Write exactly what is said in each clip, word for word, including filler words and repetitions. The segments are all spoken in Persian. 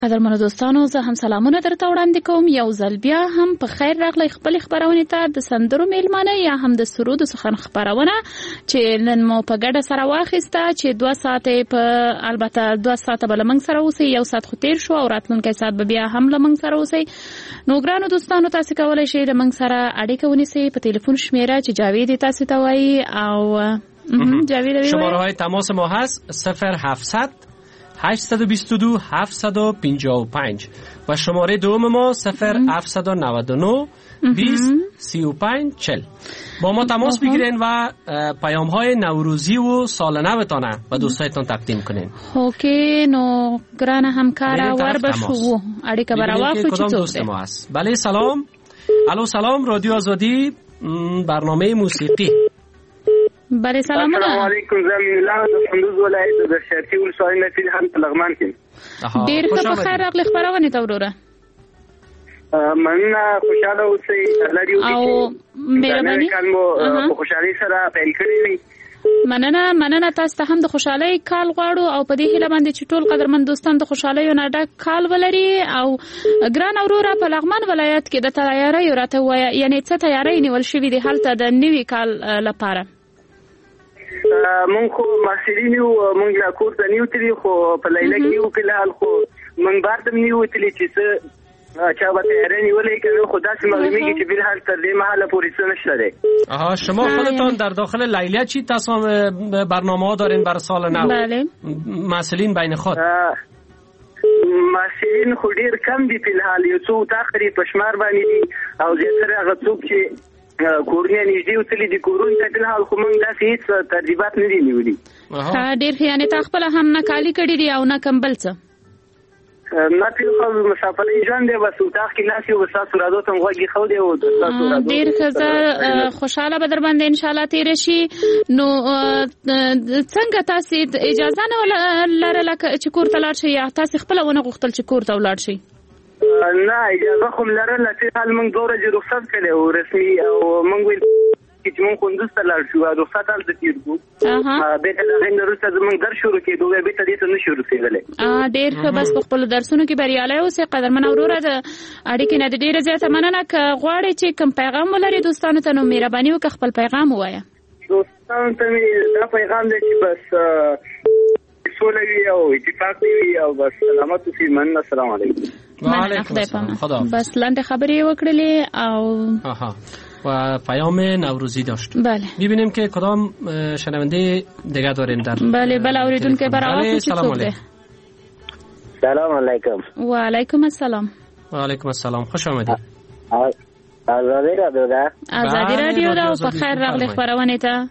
قدرمنو دوستانو، زه هم سلامونه درته وړاندې کوم. یو ځل بیا هم په خیر راغلی خپل خبرونه ته د سندرو میلمانه یا هم د سرود سخن خبرونه چې نن مو په ګډه سره واخیسته چې دوه ساعته په البته دوه ساعته بل موږ سره اوسئ. یو ساعت خو تیر شو او راتلونکی ساعت به بیا هم موږ سره اوسئ. نو ګرانو دوستانو، تاسو کولای شئ د موږ سره اړیکه ونیسئ په ټلیفون شمیره چې جاوید تاسو ته وایي او جاوید شماره های تماس ما هست صفر هفتصد هشتصد و بیست و دو هفتصد و پنجاه و پنج و شماره دوم ما صفر هفتصد و نود و نه بیست سی و پنج چهل. با ما تماس بگیرین و پیام های نوروزی و سال نوتانه و دوستایتان تقدیم کنین. اوکی، نو گران همکارا ور بشو اړیکه براواخلو چې دوست ما هست. بله سلام. الو سلام، رادیو آزادی، برنامه موسیقی. بله سلام علیکم. زمین الله د کندوز ولایت د شرقي ولسوالۍ نفیل هم په لغمان کې. ډیر ښه، په خیر راغلی خبرونه ته وروره. مننه، خوشاله اوسئ. الله دې وکړي او مهرباني کلمو په خوشحالۍ سره پیل کړی وي. مننه مننه تاسو ته هم د خوشحالۍ کال غواړو او په دې هیله باندې چې ټول قدرمن دوستان د خوشحالۍ نه ډک کال ولري. او ګران اوروره په لغمان ولایت کې د تیاری راته وایي، یعنی څه تیاری نیول شوې دي هلته د نوي کال لپاره؟ مونږ خو محصلین یو، مونږ لا کور ته نیو تلي، خو په لیله کې یو فلحال خو مونږ بار ته نیو تلي چې څه چا به تیاری نیولې کوي، خو داسې معلومیږي چې فلحال تر دې مهاله پورې څه نشته دی. آها، شما خودتان در داخل لیله چی تصام برنامه ها دارین برای سال نو؟ بله. محصلین بین خود محصلین خو ډیر کم دي فلحال، یو څو تاخري پشمار باندې دي او زیاتره هغه څوک چې کورنۍ نږدې وتلي دي کورونو ته، فلحال خو موږ داسې هېڅ ترتیبات نه دي نیولي. ډېر ښه، یعنې تا خپله هم نه کالي کړي دي او نه کمبل څه؟ نه فلحال مسافرۍ ژوند دی، بس اتاق کې ناست یو، ستاسو رادیو ته مو غوږ ایښی دی او ستاسو رادیو. ډېر ښه، زه خوشحاله به در باندې انشاءالله تېره شي. نو څنګه تاسې اجازه نه لرله چې کور ته لاړ شئ یا تاسې خپله ونه غوښتل چې کور ته ولاړ شئ؟ نه، اجازه خو م لرله. فلحال موږ دوه ورځې رخصت کړی و رسمي، او موږ ویل چې موږ کندوز ته لاړ شو، رخصت هلته تېر کړو. بېرته د هغې نه وروسته زموږ درس شروع کېدو، بیا بېرته دې ته نه شو رسېدلی. ډېر ښه، بس په خپلو درسونو کې بریالی اوسئ. قدرمنه وروره، د اړیکې نه د ډېره زیاته مننه. که غواړئ چې کوم پیغام ولري دوستانو ته، نو مهرباني وکړه خپل پیغام ووایه. دوستانو ته مې دا پیغام دی چې بس سوله وي او اتفاق وي او بس سلامت اوسئ. مننه، السلام علیکم. مننه، خدای پامه. بس لنډه خبرې وکړلې او آها و پیام نوروزی داشت. بله. ببینیم که کدام شنونده دیگه داریم در. بله بله، اوریدونکو برابر چی څوک دی؟ سلام علیکم. و علیکم السلام. و علیکم السلام، خوش آمدید. آزادی رادیو ده؟ آزادی رادیو ده او په خیر راغلی خبرونه ته.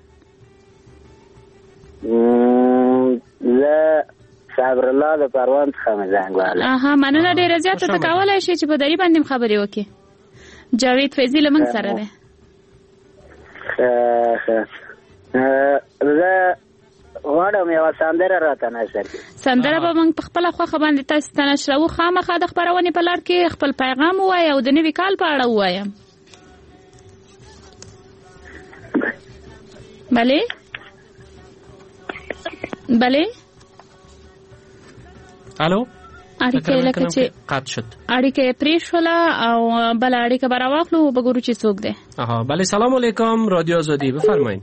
زه صبر الله د پروان څخه زنګ وهلی. اها، مننه ډېره زیاته. ته کولی شې چې په دري باندې خبرې وکړې؟ جاوید فیضي له موږ سره دی. زه غواړم یوه سندره راته نشر کړي. سندره به موږ په خپله خوښه باندې تاسو ته نشروو. خامخا د خپرونې په لړ کې خپل پیغام ووایه او د نوي کال په اړه ووایه. بلې بلې الو، اړیکه لکه چې قطع شد، اړیکه پرې شوله او بله اړیکه به راواخلو او بګورو چې څوک دی. آها، بله سلام علیکم، رادیو آزادی، بفرمایید.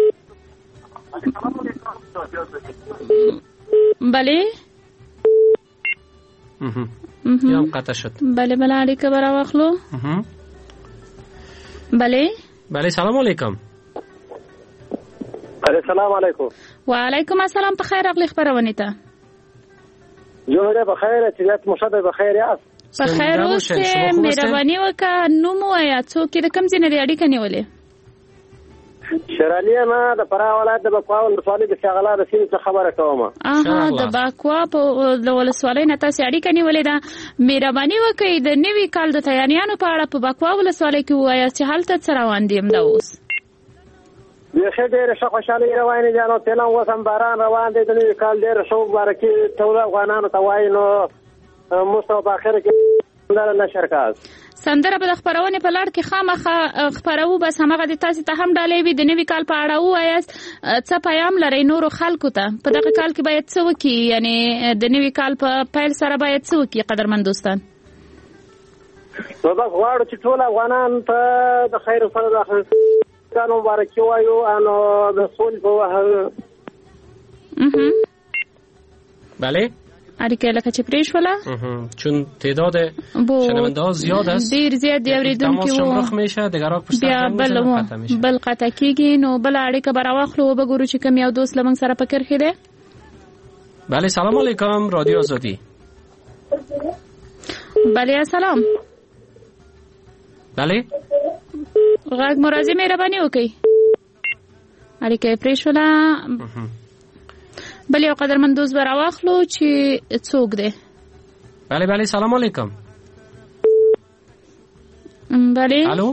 بله یا هم قطع شد. بله بله، اړیکه به راواخلو. بله بله سلام علیکم. السلام علیکم. و علیکم السلام، په خیر راغلی خبرونه ته. جوړه په خیر، طبیعت مو ښه ده؟ په خیر یاست؟ په خیر اوسئ. مهرباني وکړه نوم ووایه، څوک یې د کوم ځای نه دی اړیکه نیولې؟ شرالي نه، د فراه ولایت د بکوا ولسوالۍ د شغله د سیمې څخه خبره کوم. اها، د بکوا په د ولسوالۍ نه تاسې اړیکه نیولې ده. مهرباني وکړئ د نوي کال د تیاریانو په اړه په بکوا ولسوالۍ کې ووایه چې هلته څه روان دي همدا اوس. بیخي ډېره ښه خوشحالي روانې دي. نو فعلا اوس هم باران روان دی. د نوي کال ډېره ښه مبارکي ټولو افغانانو ته وایي. نو موږ ته په اخر کې سندره نشر کړه. سندره به د خبرونه په لړ کې خامخا خبرو، بس همغه د تاسو ته هم ډالې وي د نوي کال په اړه وایاست څه پیغام لري نورو خلکو ته په دغه کال کې باید څه وکړي، یعنی د نوي کال په پیل سره باید څه وکړي قدرمن دوستان؟ نو دا غواړو چې ټول افغانان ته د خیر سره د خیر مبارکي وایو انو د سولې په وهل. بله اړیکه لکه چې پریشوله چون تعداد شنونده ها زیاد است، ډیر زیاد دی اوریدونکو شمرخ میشه دیگه را پشت بیا بل بل قطع کیږي. نو بل اړیکه براواخلو او بګورو چې کوم یو دوست لمن سره پکر خیده. بله سلام علیکم رادیو آزادی. بله سلام. بله غږ مرازی مهرباني وکړئ. اړیکه پریشوله. بله یو قدرمن دوست براواخلو چې څوک دی. بله بله سلام علیکم. بله الو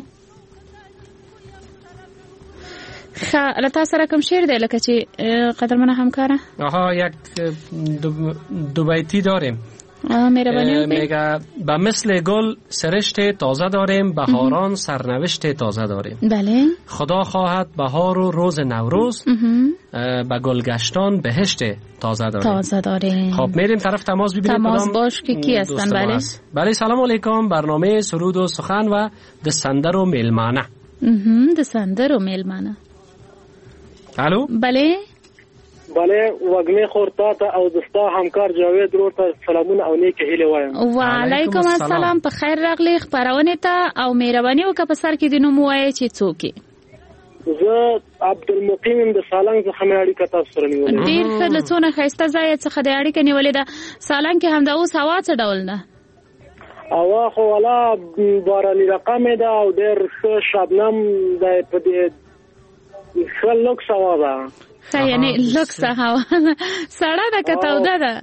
خا لتا سره کوم شعر دی لکه چې قدرمن همکاره؟ آها یک دو بیتی داریم. میگه به مثل گل سرشت تازه داریم، بهاران سرنوشت تازه داریم. بله. خدا خواهد بهار و روز نوروز به گلگشتان بهشت تازه داریم. تازه داریم. خب میریم طرف تماس ببینیم تماس باش که کی هستن. بله بله سلام علیکم. برنامه سرود و سخن و دسندر و میلمانه. دسندر و میلمانه. الو بله بله وګمه خورتا ته او دستا همکار جاوید ورته سلامونه او نیک هیله وایم. وعلیکم السلام. په خیر راغلی خبرونه ته او مهرباني وکړه په سر کې د نوم وایي چې څوک. زه عبدالمقیم د سالنګ څخه مې اړیکه تاسو سره نیولې. ډیر ښه له څونه ښایسته ځای څخه د اړیکه نیولې ده. سالنګ کې هم د اوس هوا څه ډول ده؟ هوا خو والا باراني رقم ده او ډیر ښه شبنم ده په دې ښه لوکس هوا ده. ښه یعنی لوکس هوا سړه ده که توده ده؟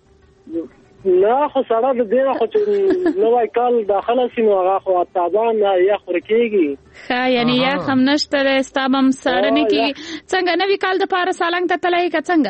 نه خو سړه ده ډېره خو چې نوی کال داخله شي نو هغه خو تابان یخ ورکېږي. ښه یعنی یخ هم نشته دی ستا به هم ساړه نه کېږي. څنګه نوي کال دپاره سالنګ ته تللی که څنګه؟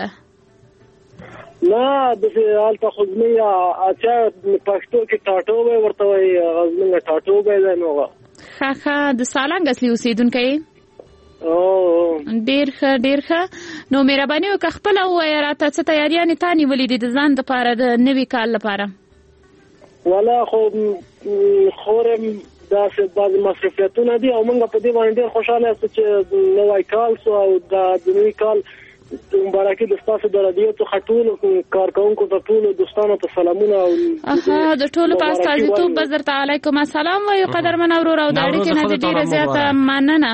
نه داسې هلته خو زموږ اچا پښتو کې ټاټوبی ورته وایي زموږ ټاټوبی دی نو ښه ښه د سالنګ اصلي اوسېدونکی یې؟ ډیر ښه ډیر ښه. نو مهرباني وکړه خپله ووایه راته څه تیاریانې تا نیولې دي د ځان دپاره د نوي کال لپاره؟ والا خو خورم داسې بعضې مصرفیتونه دي او موږ په دې باندې ډېر خوشحاله یاستو چې نوی کال سو او د نوي کال مبارکي د ستاسو د راډیو څخه ټولو کارکوونکو ته ټولو دوستانو ته سلامونه او اها د ټولو په استازیتوب به درته علیکم السلام وایو قدرمن ورور او د اړیکې نه دې ډېره زیاته مننه.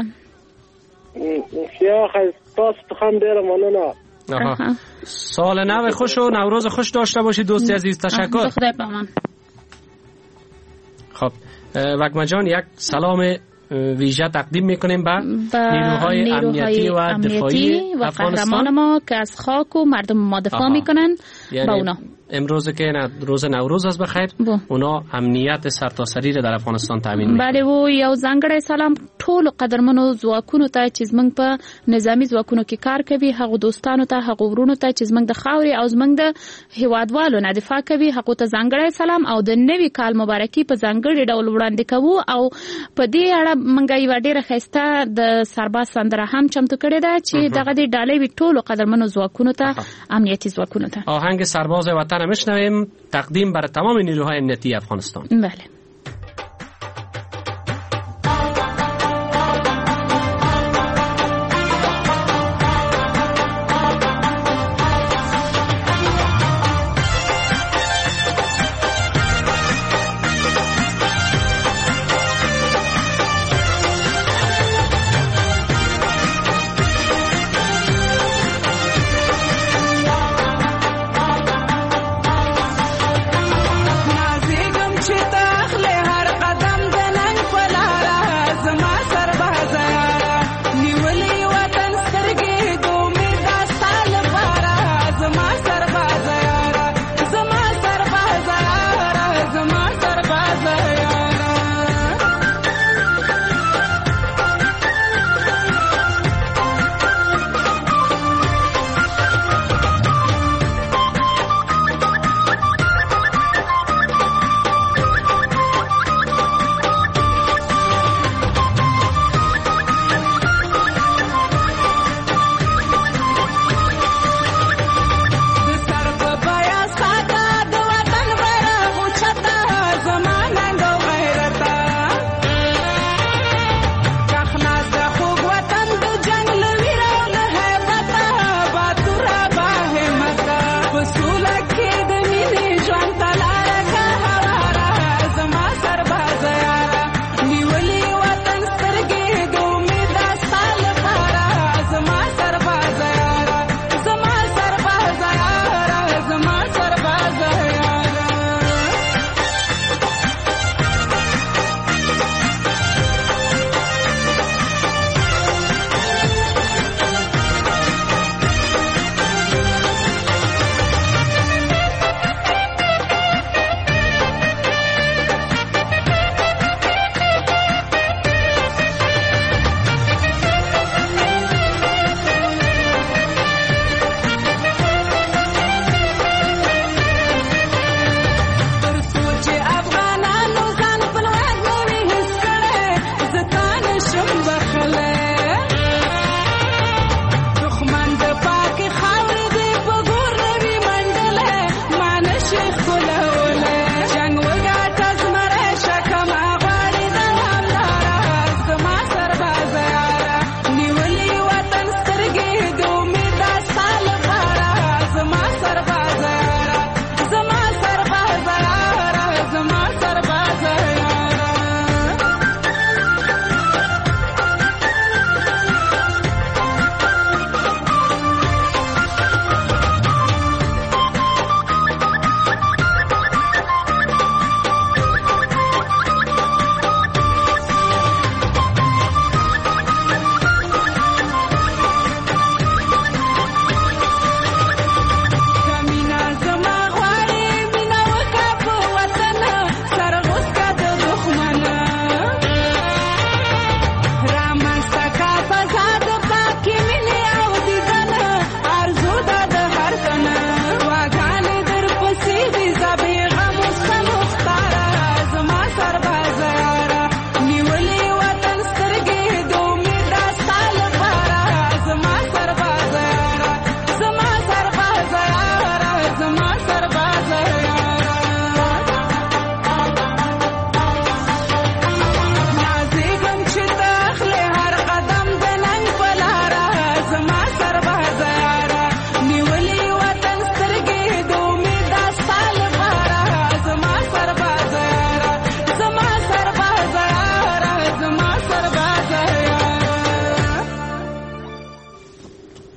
یا تاسو ته هم ډیره مننه. سال نو خوش و نوروز خوش داشته باشید دوستی عزیز. تشکر. خدا پامان. خب وگمه جان یک سلام ویژه تقدیم میکنیم به نیروهای امنیتی و دفاعی و قهرمان ما که از خاک و مردم ما دفاع میکنن. یعنی با اونا امروز که روز نوروز است بخیر با. اونا امنیت سرتاسری را در افغانستان تامین میکنن. بله و یو ځانګړی سلام ټول قدرمنو ځواکونو ته چې زمنګ په نظامی ځواکونو کې کار کوي، هغه دوستانو ته، هغه ورونو ته چې زمنګ د خاورې او زمنګ د هیوادوالو نه دفاع کوي، هغه ته ځانګړی سلام او د نوي کال مبارکي په ځانګړي ډول وړاندې کوو. او په دې اړه منګه یو ډیره ښایسته د سرباز سندره هم چمتو کړې ده چې دغه د ډالۍ وی ټول قدرمنو ځواکونو ته، امنیتي ځواکونو ته. آهنگ سرباز وطن میشنویم تقدیم برای تمام نیروهای امنیتی افغانستان. بله. نازګم چې تا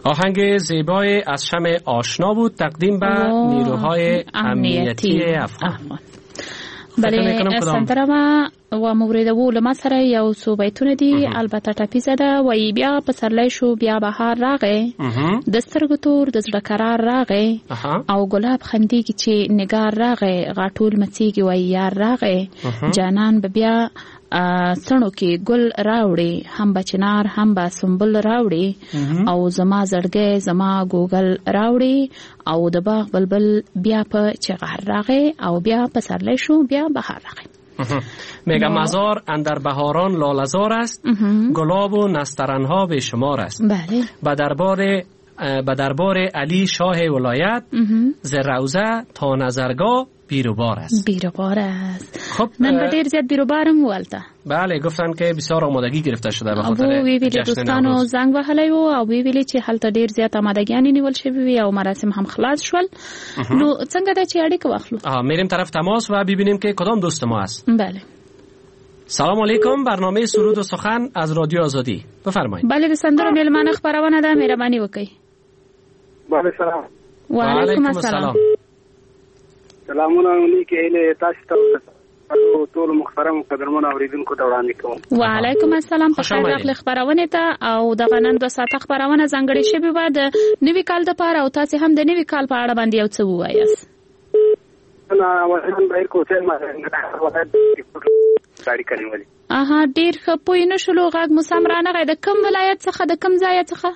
آهنگ زیبای از شمع آشنا بود تقدیم به نیروهای امنیتی افغان. بله سندره ما و مورد و لما سره یو څو بیتونه دي البته ټپیزه ده وای بیا پسرلی شو بیا بهار راغی د سترګو تور د زړه قرار راغی او ګلاب خندېږي چې نگار راغی غاټول مڅېږي وای یار راغی جانان به بیا څڼو کې ګل راوړي هم بچنار هم به سنبل راوړي او زما زړګی زما ګوګل راوړي او د باغ بلبل بیا په چغار راغی او بیا پسرلی شو بیا بهار راغی. میگم مزار اندر بهاران لالزار است گلاب و نسترنها به شمار است. بله. به دربار به دربار علی شاه ولایت ز روضه تا نظرگاه بیروبار است. بیروبار است. خب نن به ډیر زیات بیروبارم ولته. بله گفتن که بسیار آمادگی گرفته شده به خاطر وی ویل دوستانو زنگ وهلی وو او وی ویل چې هلته ډیر زیات آمادګیان نیول شوی وي او مراسم هم خلاص شول. نو څنګه د چی اړیکه واخلو؟ آها میریم طرف تماس و ببینیم که کدام دوست ما است. بله. سلام علیکم، برنامه سرود و سخن از رادیو آزادی بفرمایید. بله د سندرو میلمانه خبرونه ده، مهرباني وکړئ. بله سلام. و علیکم السلام. سلامونه علیکم له تاسو ته ټول محترم قدرمن اوریدونکو ته وړاندې کوم. و علیکم السلام. په خیر راغلی خبرونه ته او د غنن د ساعت خبرونه ځانګړي شوی و د نوي کال د پاره او تاسو هم د نوي کال په اړه باندې یو څه ووایاست. انا وزن بهر کوڅه ما ولایت ساری کړی. اها ډیر ښه پوی نه شلو غږ مو سم رانه غي د کوم ولایت څخه د کوم ځای څخه؟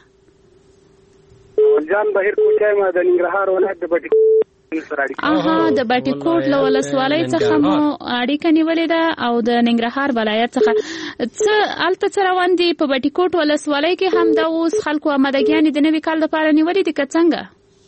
ځان بهر کوڅه ما د ننګرهار ولایت د بټي اها د بټي کوټ له ولسوالۍ څخه مو اړیکه نیولې ده او د ننګرهار ولایت څخه څه الته څه روان دي په بټي کوټ ولسوالۍ کې هم د اوس خلکو آمادګیانې د نوي کال لپاره نیولې دي که څنګه؟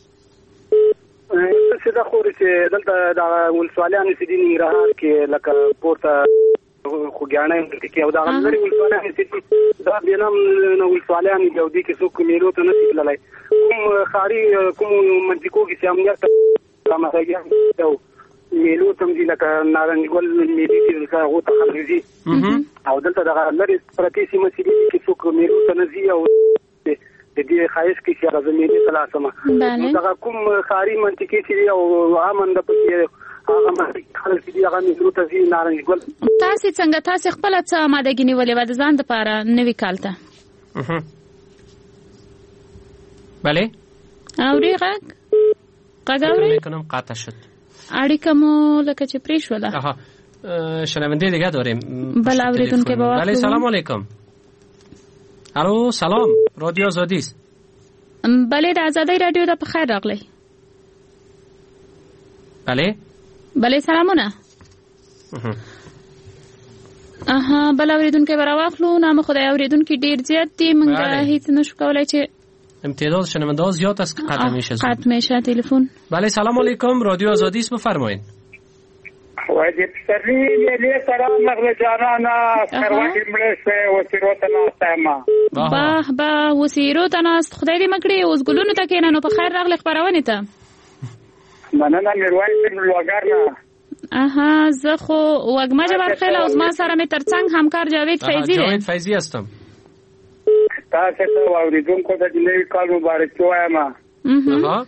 څه دا خو چې دلته د ولسوالیانو چې دي ننګرهار کې لکه پورته خوګیاڼه کې او دا غلري ولسوالیانو چې دا بینام ولسوالیانو یو دي کې څوک میلو ته نه تللی کوم خاري کوم منځکو کې چې امنیت لامغیان ته میلو تم دي لکه نارنج ګل میلې چې هغه ته خلګي او دلته د غلري پرتی سیمه چې کې څوک میلو ته نه دي او د دې خایس کې چې راځي میلې تلاسمه دا کوم خاري منطقي چې او امن د پکې هغه منطقي خلک دي هغه میلو ته دي نارنج ګل. تاسو څنګه تاسو خپل څه آمادګي نیولې و د ځان لپاره نوي کال ته؟ بله اوري غږ غږ اوري میکنم قطع شد اړیکه مو لکه چې پرې شوله. آها شنونده دیگه داریم. بله اوریدونکو به وخت. بله سلام علیکم. الو سلام رادیو آزادی است. بله د آزادی رادیو د په خیر راغلی. بله بله سلامونه. اها بله اوریدونکو به راواخلو. نام خدای اوریدونکو ډیر زیات دي موږ هیڅ نشو کولای چې امتداد شنونده ها زیاد است که قطع میشه. قطع میشه تلفن. بله سلام علیکم رادیو آزادی است بفرمایید. واجب سری لی سلام مغل جانانا خروات ملسه وسیرو تناستما باه باه وسیرو تناست خدای دې مکړي اوس ګلونو ته کېنانو په خیر راغلی خبرونه ته. مننه میروان بن لوګارنا. اها زه خو وګما جبر خیل اوس ما سره می ترڅنګ همکار جاوید فیضی دی. جاوید فیضی هستم. تاسو ته اوریدونکو د نوي کال مبارک وایم. اها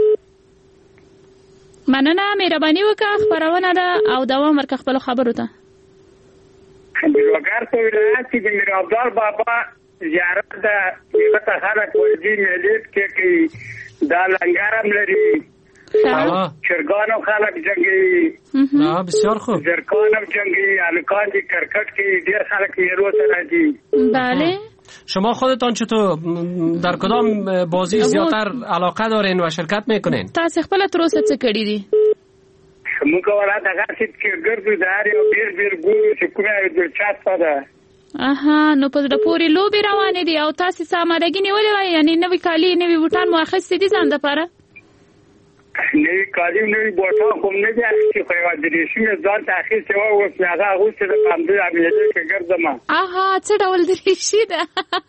مننه مهرباني وکړه خبرونه ده او دوام ورکړه خپل خبرو ته. د لوګار په ولایت کې د میر عبدال بابا زیارت ده چې په خلک ورځي ملت کې کې دا لنګارم لري. اه چرګانو خلک جنگي. اه بسیار خوب. زرکانم جنگي الکان دي کرکټ کې ډیر خلک میرو سره دي. بله شما خودتان چطور در کدام بازی زیاتر علاقه دارین و شرکت میکنین؟ تاسو خپل تر اوسه څه کړی دي؟ موږ ولا دغه چې ګرځو داري او بیر بیر ګورو چې کومه دلچسپه ده. اها نو په د پوری لوبي روانې دي او تاسو سامادګی نیولې وای یعنی نوې کالی نوې بوټان مو اخیستې دي ځان لپاره؟ نوې کالی نوې بوټان کوم نه دي چې خو یو د ریشم ځان ته اخیستې و او هغه غوښته د باندې عملیات کې ګرځم. اها څه ډول د ریشي ده؟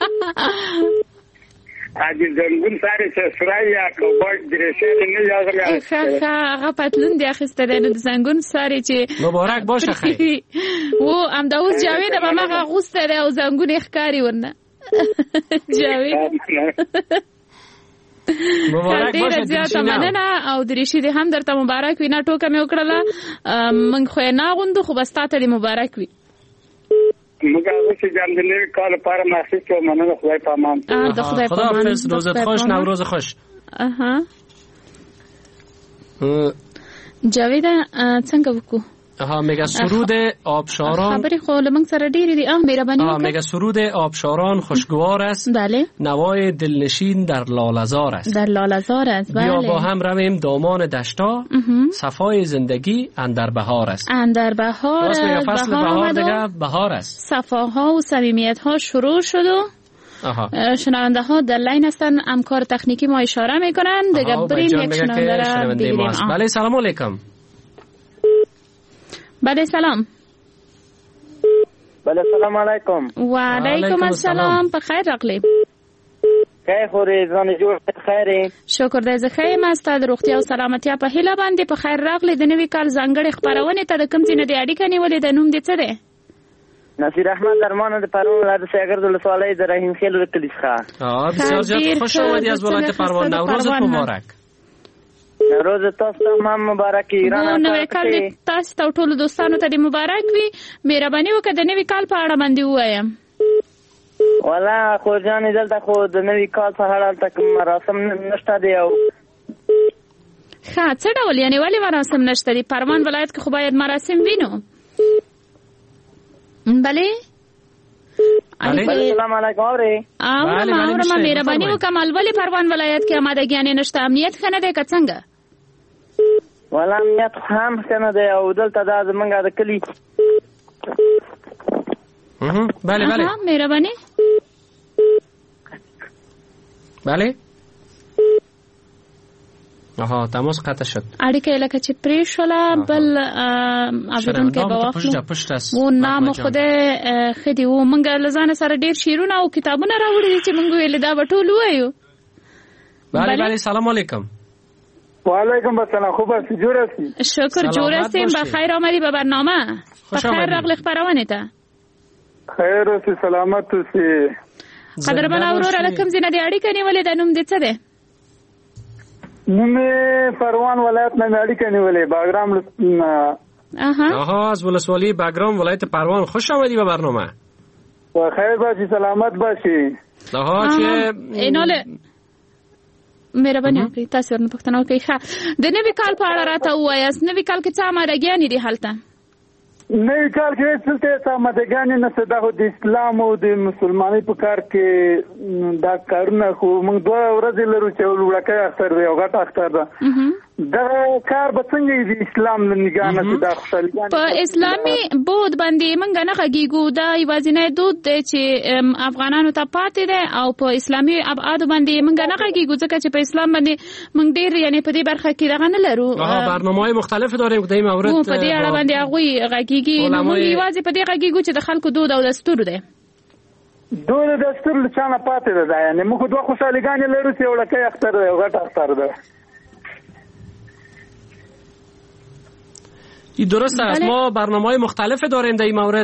ا دې زنګون ساري چې سړی یا کوبړ درشه نه یادم. ښه هغه پتلون دی اخیسته ده د زنګون ساري چې مبارک باشه خیر. و ام دا اوس جاوید به ماغه غوسته ده او زنګون ښکاری ورنه. جاوید مبارک باشه ډیره زیاته مننه او درېشي دې هم درته مبارک وي. نه ټوکه مې وکړله، موږ خو یې نه اغوندو، خو بس تا ته دې مبارک وي. موږ هغه چې جام د نوي کال لپاره مخصوص یو مننه. خدای په امان. د خدای په امان. خداحافظ، روزت خوش، نوروز خوش. اها جاوید څنګه وکړو؟ ها میگه سرود آبشاران خبری خو لمن سره ډیری دی. اه مهربانی وکړه. میگه سرود آبشاران خوشگوار است. بله. نوای دلنشین در لاله‌زار است. در لاله‌زار است. بله. بیا با هم رویم دامان دشتا. صفای زندگی اندر بهار است. اندر بهار است. میگه فصل بهار دیگه بهار است. صفاها و صمیمیت ها شروع شد و شنونده ها در لاین هستن. امکار تکنیکی ما اشاره میکنن دیگه. بریم یک شنونده را بگیریم. بله سلام علیکم. بله سلام. بله سلام علیکم. و علیکم السلام. په خیر راغلی. خیر خوري ځان جوړ خیره. شکر دې زه خیر ما ستاسو روغتیا او سلامتیا په هیله باندې په خیر راغلی. د نوي کال ځانګړي خبرونه ته د کوم ځای نه دی اړیکه نیولې؟ د نوم دې څه دی؟ نصیر احمد درمان د پرون لاره سیګر د لسوالۍ د رحیم خیل د کلیسا. اه بسیار زیاد خوش آمدی از ولایت پروان. نوروزت مبارک. نوروز تاسو هم مبارک. ایران نوې کال تاسو ته ټول دوستانو ته مبارک وي. مهرباني وکړه د نوې کال په اړه باندې وایم. والا خو ځان دلته خو د نوې کال په اړه تک مراسم نشته دی. او ښه څه ډول یعنی ولی مراسم نشته دی؟ پروان ولایت کې خو باید مراسم وینو. بله السلام علیکم. اوره اورم اورم مهرباني وکړه ولی پروان ولایت کې آمادګیانې نشته؟ امنیت ښه نه دی که څنګه؟ والا امنیت هم ښه نه دی او دلته دا زمونږ د کلي. بله بله مهرباني. بله آها تماس قطع شد. اړیکه لکه چې پرې شوله. بل اوریدونکي به واخلو. و نام خدای خدي و مونږ لزان سره ډیر شیرونه او کتابونه راوړي چې مونږ ویل دا وټول وایو. بله بله سلام علیکم. وعلیکم السلام. خوب هستی؟ جور هستی؟ شکر جور هستیم. بخیر آمدی به برنامه. بخیر راغلی خبرونه ته. خیر اوسې سلامت اوسې. قدرمن اورور لکم زینه دی اړیکه نیولې. د نوم دې څه دی؟ نوم پروان ولایت نه اړیکه نیولې. باګرام. اها اها از ولسوالی باګرام ولایت پروان. خوش آمدی به برنامه. و خیر باشی سلامت باشی. اها چې ایناله مهرباني وکړئ تاسو ورنه پوښتنه وکړئ. ښه د نوي کال په اړه راته ووایاست. نوي کال کې څه آمادګیانې دي هلته؟ نوي کال کې څه آمادګیانې نشته. دا خو د اسلام او د مسلمانۍ په کار کې دا کارونه خو موږ دوه ورځې لرو چې وړوکی اختر دی او غټ اختر ده. دا کار به څنګه د اسلام له نگاه نه دا خوشحالي په اسلامي بود باندې موږ نه غږیږو. دا یوازینی دود دی چې افغانانو ته پاتې دی او په اسلامي ابعاد باندې موږ نه غږیږو ځکه چې په اسلام باندې موږ ډیر یعنی په دې برخه کې دغه نه لرو. برنامه‌های مختلف داریم که این مورد په دې اړه باندې هغوی غږیږي. نو موږ یوازې په دې غږیږو چې د خلکو دود او دستور دی. دود او دستور له چا نه پاتې ده. یعنی موږ دوه خوشحاليګانې لرو چې وړوکی اختر دی او غټ اختر ده. این درست است. ما برنامه‌های مختلف داریم در این مورد.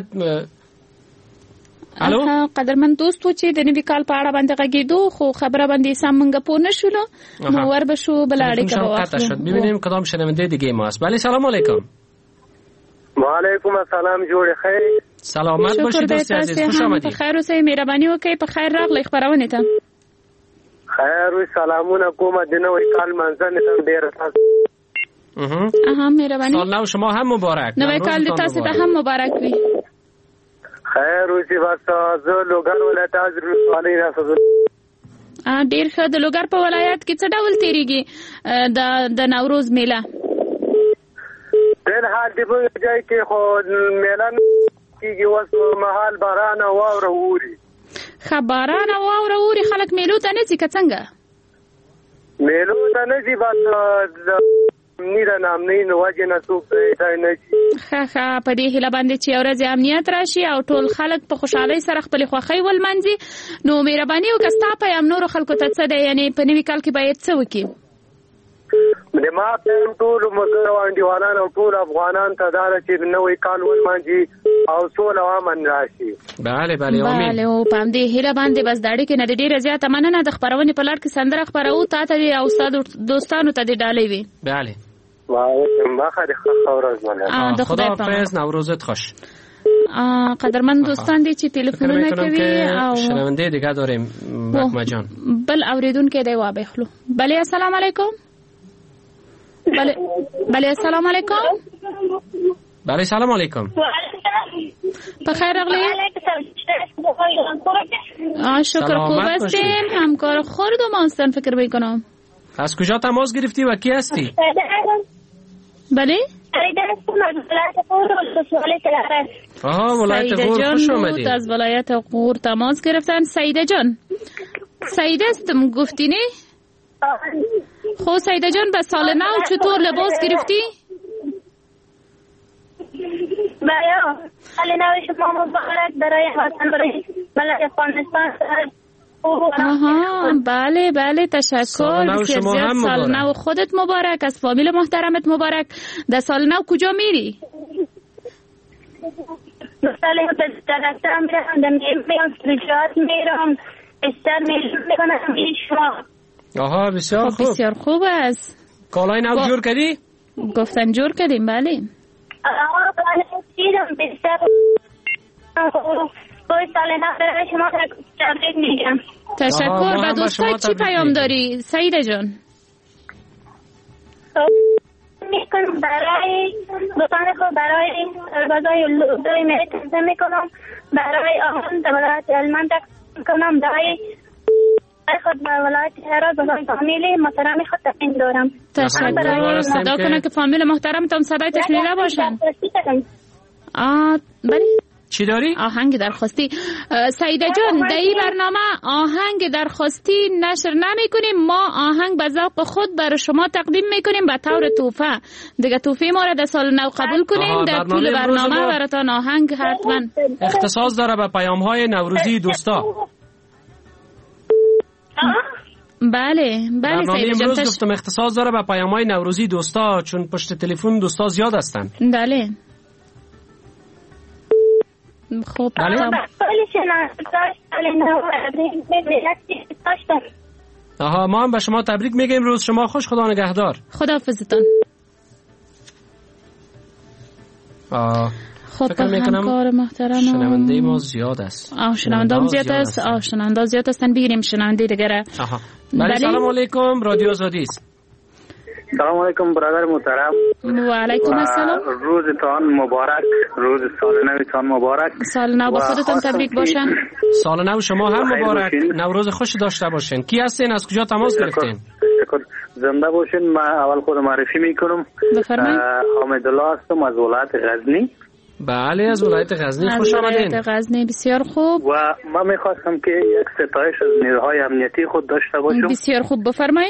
الو قدرمن دوست و چې د نوي کال په اړه باندې غږیدو خو خبره باندې سم منګه پوه نشولو. نو ور بشو بل اړیکه به واخلو. ببینیم کدام شنونده دیگه ماست. بله سلام علیکم. و علیکم السلام. جوړ خیر. سلامت باشید دوست عزیز. خوش آمدید. خیر اوسئ. مهرباني وکړئ. په خیر راغلی خبرونه ته. خیر و سلامونه کوم. د نوي کال منځنه ته ډیر تاسو. اها اها مهرباني. سال نو شما هم مبارک. نوې کال د تاسو ته هم مبارک وي. خیر اوسې واسه زه لوګر ولایت از رسوالۍ راځم. ا ډیر ښه. د لوګر په ولایت کې څه ډول تیریږي د د نوروز میله؟ بل حال دی په ځای کې خو میله کېږي اوس مهال باران او واوره اوري. ښه باران او واوره اوري. خلک میلو ته نه ځي که څنګه؟ میلو ته نه ځي بس نیره نامنین وجه نه څوک ځای نه ځي. ښه ښه په دې هیله باندې چې یو ورځ امنیت راشي او ټول خلک په خوشحالۍ سره خپلې خوښۍ ولمانځي. نو مهرباني وکړه ستا پیغام نورو خلکو ته څه دی؟ یعنې په نوي کال کې باید څه وکړي؟ د ما په ټول مزر او دیوانان او ټول افغانان ته دا چې نوې کال ولمانځي او سوله او امن راشي. بله بله امین. بله او پام دې هله باندې بس داړي کې نه ډېر زیات مننه د خبرونې په لړ کې سندره خبرو تا ته او استاد دوستانو ته دې ډالې وي. بله وای ما خاله خبره زمانه. خدا حافظ، نوروزت خوش. قدرمن دوستان دي چې ټلیفونونه کوي او شنونده دیگه داریم مکمه جان. بل اوریدونکو دی وا بخلو. بله السلام علیکم. بله بله السلام علیکم. بله سلام علیکم. بخیر راغلی. آ شکر خوب هستیم. همکار خود و ماستن فکر میکنم. از کجا تماس گرفتی و کی هستی؟ بله آها ولایت غور خوش آمدید. از ولایت غور تماس گرفتن. سعیده جان سعیده استم گفتی نه؟ خب سعیده جان به سال نو چطور لباس گرفتی؟ بله سال نو شما مبارک برای وطن برای ملت افغانستان. آها بله بله تشکر. بسیار زیاد سال نو خودت مبارک، از فامیل محترمت مبارک. در سال نو کجا میری؟ سال نو به درختم میرم، در میرم سجاد میرم، استر میکنم شما. آها بسیار خوب. بسیار خوب است. کالای نو جور کردی؟ گفتن جور کردیم بله. آها کالای چیدم بسیار باید سال نو برای شما تبریک میگم. تشکر. و دوستای چی پیام داری سعیده جان؟ میکنم برای دوستان خود، برای سربازای لودوی میره تنظیم میکنم، برای آهان دولت علمان تک کنم، برای خود ولایت هرات برای فامیلی محترم خود تقیم دارم. تشکر. خدا کنه که فامیل محترم تام صدای تشنیده باشن. آه بله چی داری؟ آهنگ درخواستی. سعیده جان در این برنامه آهنگ درخواستی نشر نمی کنیم، ما آهنگ به ذوق خود برای شما تقدیم میکنیم به طور توفه. دیگه توفه ما را در سال نو قبول کنیم. در طول برنامه براتان آهنگ حتما اختصاص داره به پیام های نوروزی دوستا. بله بله سعیده جان امروز گفتم اختصاص داره به پیام های نوروزی دوستا، چون پشت تلفن دوستا زیاد هستن. بله خب آها ما هم به شما تبریک میگیم. روز شما خوش. خدا نگهدار. خداحافظتان. آه خب همکار محترم شنونده ما زیاد است. آه شنونده هم زیاد است. آه شنونده زیاد هستن. بگیریم شنونده دیگره. آها بله سلام علیکم. رادیو آزادی است. سلام علیکم برادر محترم. و علیکم السلام. روزتان مبارک، روز سال نوتان مبارک. سال نو به خودتان تبریک باشن. سال نو شما هم مبارک. نوروز خوش داشته باشین. کی هستین؟ از کجا تماس گرفتین؟ زنده باشین. من اول خود معرفی میکنم. بفرمایید. حامدالله هستم از ولایت غزنی. بله از ولایت غزنی خوش آمدین. از ولایت غزنی بسیار خوب. و من میخواستم که یک ستایش از نیروهای امنیتی خود داشته باشم. بسیار خوب بفرمایید.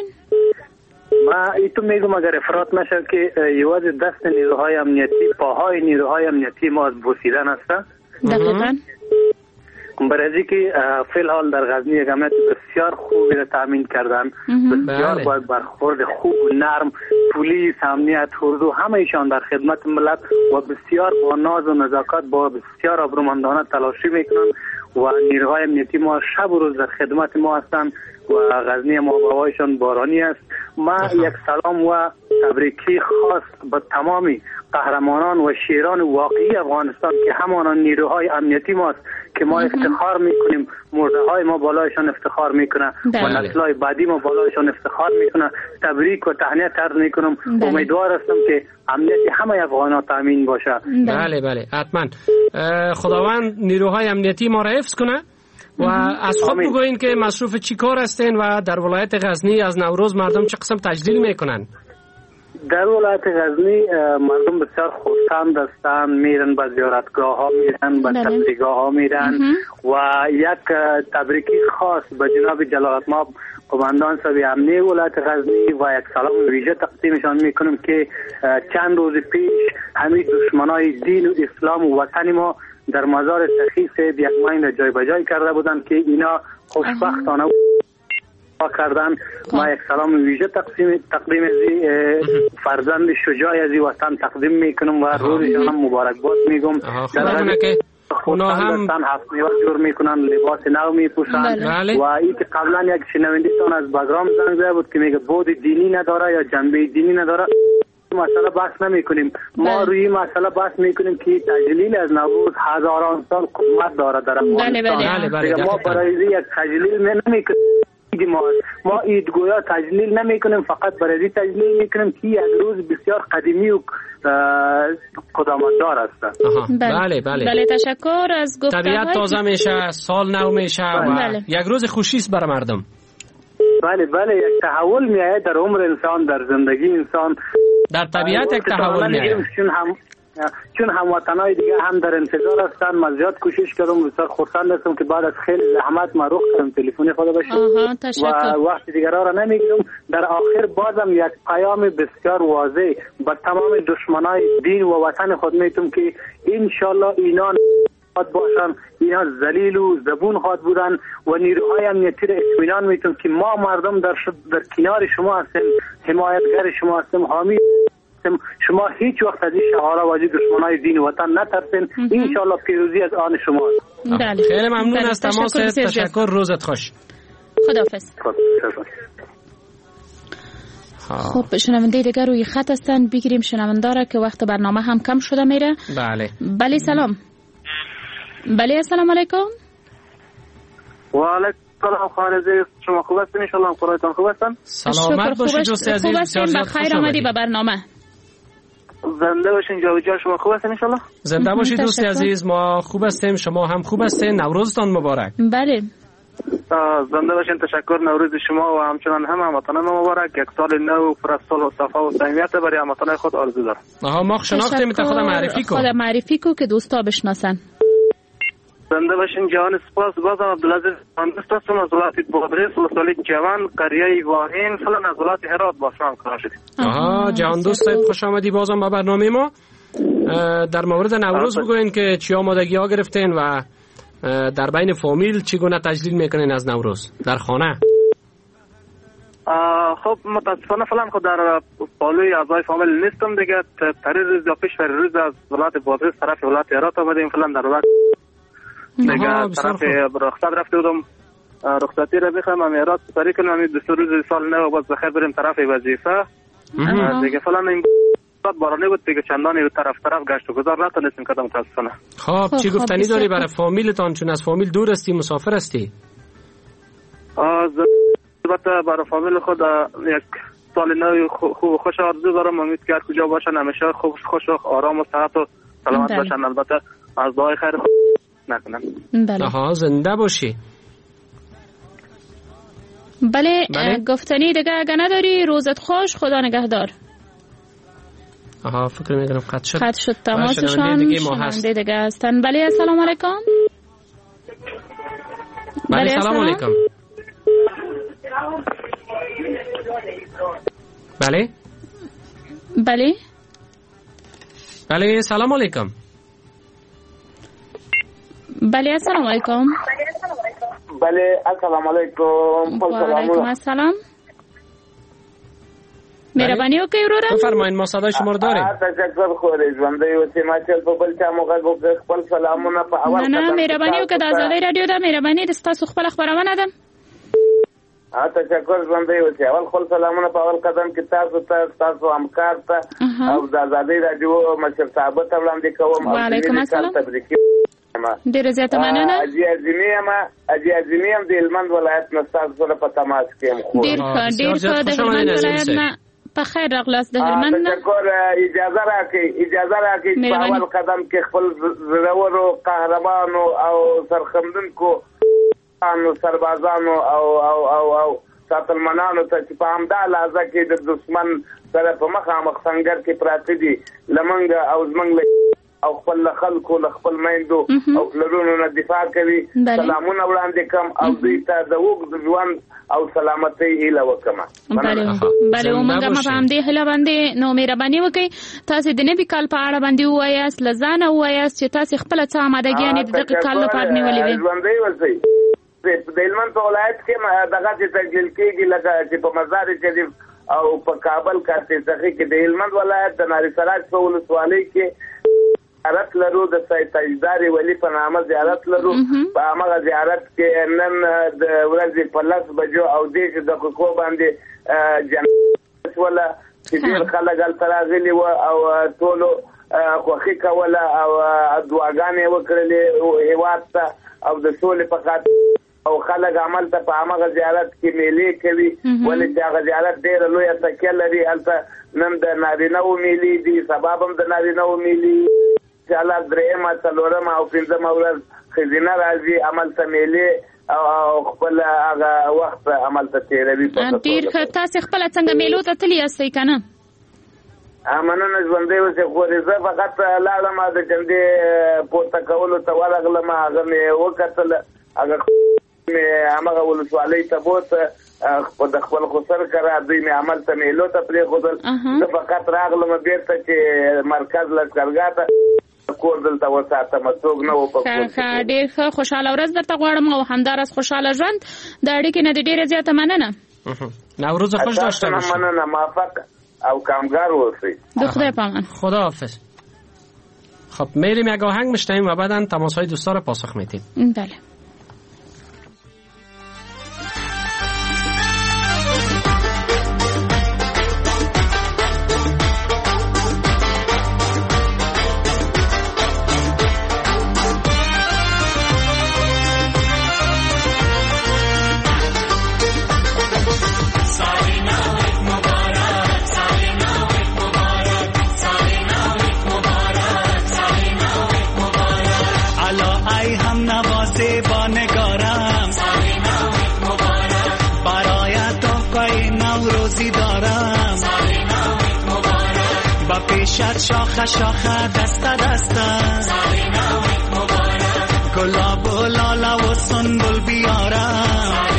ما ایتو میگم اگر افراط نشه که یواز دست نیروهای امنیتی، پاهای نیروهای امنیتی ما از بوسیدن هستن. دقیقاً. برای که فی الحال در غزنی اقامت بسیار خوبی را تامین کردن. بسیار باید برخورد خوب و نرم، پلیس، امنیت، اردو همه ایشان در خدمت ملت و بسیار با ناز و نزاکت با بسیار آبرومندانه تلاشی میکنن و نیروهای امنیتی ما شب و روز در خدمت ما هستند و غزنی ما بابایشان بارانی است. ما یک سلام و تبریکی خاص به تمامی قهرمانان و شیران واقعی افغانستان که همانان نیروهای امنیتی ماست که ما افتخار میکنیم، مرده های ما بالایشان افتخار میکنه و نسل‌های بعدی ما بالایشان افتخار میکنه. تبریک و تهنیت عرض میکنم. امیدوار هستم که امنیت همه افغانان تامین باشه. بله بله حتما. خداوند نیروهای امنیتی ما را حفظ کنه. و از خود بگوین که مصروف چی کار هستین و در ولایت غزنی از نوروز مردم چه قسم تجلیل میکنن؟ در ولایت غزنی مردم بسیار خرسند هستند، میرن به زیارتگاه ها، میرن به تفریحگاه ها میرن و یک تبریکی خاص به جناب جلالتمآب قماندان صاحب امنیه ولایت غزنی و یک سلام ویژه تقدیمشان میکنم که چند روز پیش همین دشمنای دین و اسلام و وطن ما در مزار تخیص یک ماین را جای بجای کرده بودند که اینا خوشبختانه کردن. ما یک سلام ویژه تقدیم تقدیم از فرزند شجاع از وطن تقدیم میکنم و روزشان هم مبارکباد میگم. خودمونه که اونا هم هفت میوه جور میکنن، لباس نو میپوشن و این که قبلا یک شنوندگان از بگرام زنگ زده بود که میگه بود دینی نداره یا جنبه دینی نداره. مسئله بحث نمی کنیم. ما روی مسئله بحث میکنیم که تجلیل از نوروز هزاران سال قدمت داره در افغانستان. ما برای یک تجلیل نمی کنیم. ما ما ایدگویا تجلیل نمی کنیم، فقط برای تجلیل میکنیم که یک روز بسیار قدیمی و قدامت دار است. بله بله بله تشکر از گفتگوهای. طبیعت تازه میشه، سال نو میشه و یک روز خوشی است برای مردم. بله بله یک تحول میاد در عمر انسان، در زندگی انسان، در طبیعت یک تحول میاد. چون هم چون هموطنای دیگه هم در انتظار هستن. من زیاد کوشش کردم، بسیار خرسند هستم که بعد از خیلی زحمت من رخ کردم تلفن خدا باشه و وقت دیگه را نمیگیرم. در آخر بازم یک پیام بسیار واضح به تمام دشمنای دین و وطن خود میتونم که ان شاء الله اینا خود باشن، اینا ذلیل و زبون خود بودن و نیروهای امنیتی را اطمینان میتونم که ما مردم در در کنار شما هستیم، حمایتگر شما هستیم، حامی شما. هیچ وقت از این شعارها و دشمنای دین و وطن نترسین. ان شاء الله پیروزی از آن شماست. بله. خیلی ممنون از تماس. تشکر، روزت خوش. خداحافظ. خب شنونده دیگر روی خط هستن، بگیریم شنونده را که وقت برنامه هم کم شده میره. بله بله سلام. بله السلام علیکم. و علیکم سلام خانزی، شما خوب هستین؟ ان شاء الله خودتون خوب هستن؟ سلامت باشید دوست عزیز، بسیار زیاد خیر آمدید به برنامه. زنده باشین جاوی جان، شما خوب هستین ان شاء الله؟ زنده باشید دوست عزیز، ما خوب هستیم، شما هم خوب هستین. نوروزتان مبارک. بله زنده باشین. تشکر. نوروز شما و همچنان هم هموطنان مبارک. یک سال نو پر از صلح و صفا و صمیمیت برای هموطنان خود آرزو دارم. آها ما شناختیم، تا خود معرفی کو. خود معرفی کو که دوستا بشناسن. زنده باشین. جهان سپاس. بازم عبدالعزیز مهندس هستم از ولایت بادغیس، ولسوالی جوان، قریه واهین، فعلا از ولایت هرات با شما کار شدیم. آها جهان دوست صاحب خوش آمدی بازم به برنامه ما. در مورد نوروز بگوین که چی آمادگی ها گرفتین و در بین فامیل چگونه تجلیل میکنین از نوروز در خانه؟ خب متاسفانه فعلا خود در پالوی اعضای فامیل نیستم دیگه. تری روز یا پیش فری روز از ولایت بادغیس طرف ولایت هرات آمدیم. فعلا در ولایت دیگه طرف رخصت رفته بودم، رخصتی را بخوایم امیرات سپری کنیم. همین دو روز سال نو باز بخیر بریم طرف وظیفه دیگه. فعلا این بارانه بود دیگه، چندانی به طرف طرف گشت و گذار نتونستیم کردم متاسفانه. خب چی گفتنی داری برای فامیلتان، چون از فامیل دور هستی، مسافر هستی؟ البته برای فامیل خود یک سال نو خوب و خوش آرزو دارم. امید که هر کجا باشن همیشه خوب خوش و آرام و صحت و سلامت باشن. البته از دعای خیر خود نکنن. بله. آها زنده باشی. بله, بله. گفتنی دیگه اگه نداری روزت خوش، خدا نگهدار. آها فکر میکنم قطع شد. قطع شد تماسشان. شنونده دیگه هستن. بله السلام علیکم. بله سلام علیکم. بله بله بله سلام علیکم. بله السلام علیکم. بله السلام علیکم. و علیکم السلام. مهربانی وکړئ وروره. بفرمایئ ما صدای شما رو داریم. تشکر خورې ژوندۍ اوسې ما چې په بل چا موږ وکړ خپل سلامونه په اول نه نه مهرباني وکړه د ازادۍ رادیو ده. مهرباني د تاسو خپل خبرونه ده. ها تشکر ژوندۍ اوسې اول خپل سلامونه په اول قدم کې تاسو ته تاسو همکار ته او د ازادۍ رادیو مشر صاحب ته وړاندې کوم. وعلیکم السلام. ډیره زیاته مننه. اجي ازمي ما اجي ازمي هم د هلمند ولایت نه تاسو سره په تماس کې یم. ډیر ډیر د هلمند ولایت نه په خیر راغلاست د هلمند نه. تشکر. اجازه راکړئ اجازه راکړئ په اول قدم کې خپل زړورو قهرمانو او سرخندونکو انو سربازانو او او او او ساتلمنانو ته چې په همدا لحظه کې د دشمن سره په مخامخ سنگر کې پراته دي لمنګ او زمنګ او خپل خلکو له خپل میندو او لرونو نه دفاع کوي. سلامونه وړاندې کوم او دوی ته د وګړو ژوند او سلامتۍ هیله وکم. بله بله موږ هم په همدې هیله باندې نو مهرباني وکړئ تاسو د نوي کال په اړه باندې ووایاست، له ځانه ووایاست چې تاسو خپل څه آمادګیانې د دغه کال لپاره نیولې وي. ژوندۍ اوسئ د هلمند په ولایت کې دغه چې تسجیل کېږي لکه چې په مزار شریف او په کابل کارتېڅخي کې د هلمند ولایت د ناري سراج په ولسوالۍ کې زیارت لرو د سید تاجدار ولی په نامه زیارت لرو. په هغه زیارت کې نن د ورځې په لس بجو او دېرش دقیقو باندې جنازه ولا چې ډېر خلک هلته راغلي وو او ټولو خوښي کوله او دعاګانې وکړلې هېواد ته او د سولې په خاطر او خلک عمل ته په همغه زیارت کې میلې کوي ولې چې هغه زیارت ډېره لویه تکیه لري. هلته نن د نارینهو میلې دي، سبا به هم د نارینهو میلې انشاءالله درېیمه څلورمه او پنځمه ورځ ښځینه راځي عمل ته میلې او خپل هغه وخت عمل ته تېروي. ډېر ښه. تاسې خپله څنګه میلو ته تللي یاستئ که نه؟ مننه ژوندی اوسې. خو زه فقط لاړم د جنډې پورته کولو ته ورغلم، هغه مې وکتله، هغه مې همغه ولسوالۍ ته بوت د خپل خسر کره دوی مې عمل ته میلو ته پرېښودل. زه فقط راغلم بیرته چې مرکز لښکرګاه ته کور دلته وساتم، څوک نه و په کور. ښه، ډېر ښه. خوشحاله ورځ درته غواړم او همداراز خوشحاله ژوند. د اړیکې نه دې ډېره زیاته مننه. نوروز خوش داشته باشید. مننه، موفق او کامگار اوسید. دو خدا پامان. خدا حافظ. خب میریم یک آهنگ میشنویم و بعداً تماس‌های دوستا رو پاسخ میدید. بله. پیشت شاخه شاخه دسته دسته گلاب و لاله و سنبل بیارم